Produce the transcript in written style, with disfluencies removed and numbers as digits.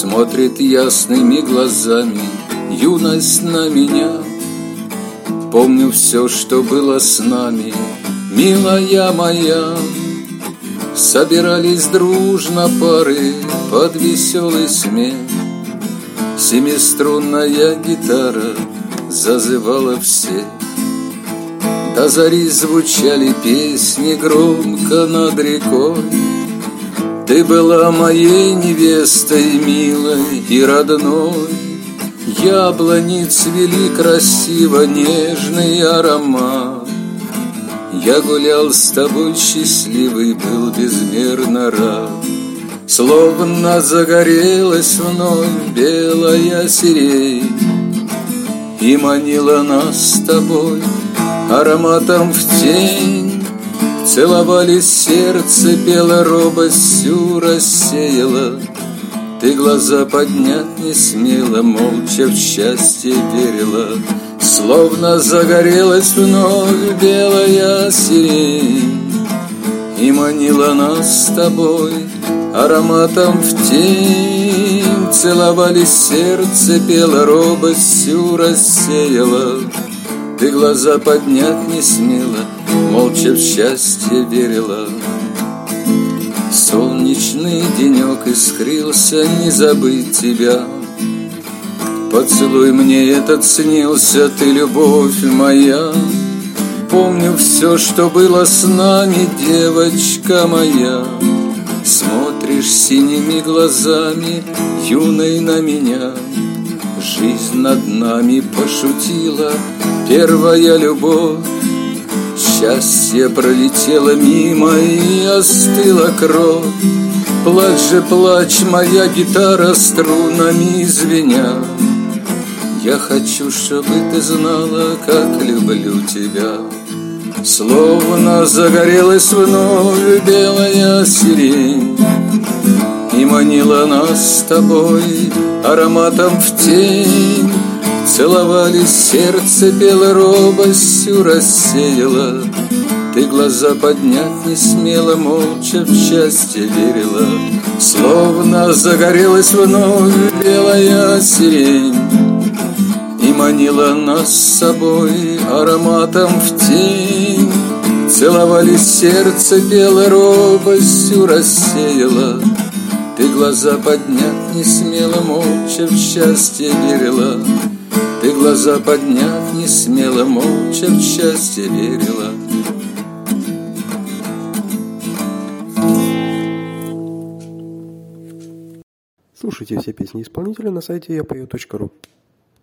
смотрит ясными глазами юность на меня. Помню все, что было с нами, милая моя. Собирались дружно пары под веселый смех. Семиструнная гитара зазывала всех. До зари звучали песни громко над рекой. Ты была моей невестой, милой и родной. Яблони цвели красиво, нежный аромат. Я гулял с тобой счастливый, был безмерно рад. Словно загорелась вновь белая сирень и манила нас с тобой ароматом в тень. Целовались сердце, пела робость всю рассеяла. Ты глаза поднять не смела, молча в счастье верила. Словно загорелась вновь белая сирень и манила нас с тобой ароматом в тень. Целовались сердце, пела робость всю рассеяла. Ты глаза поднять не смела, молча в счастье верила. Солнечный денек искрился, не забыть тебя. Поцелуй мне этот снился, ты любовь моя. Помню все, что было с нами, девочка моя. Смотришь синими глазами, юной на меня. Жизнь над нами пошутила, первая любовь. Счастье пролетело мимо и остыла кровь. Плачь же, плачь, моя гитара, струнами звеня. Я хочу, чтобы ты знала, как люблю тебя. Словно загорелась вновь белая сирень и манила нас с тобой ароматом в тень. Целовались сердце, пела робость всю рассеяла. Ты глаза поднять не смела, молча в счастье верила. Словно загорелась вновь белая сирень и манила нас с собой ароматом в тень. Целовались сердце, пела робость всю рассеяла. Ты глаза поднять не смела, молча в счастье верила. Ты глаза поднять не смела, молча в счастье верила. Слушайте все песни исполнителя на сайте yapою.ru.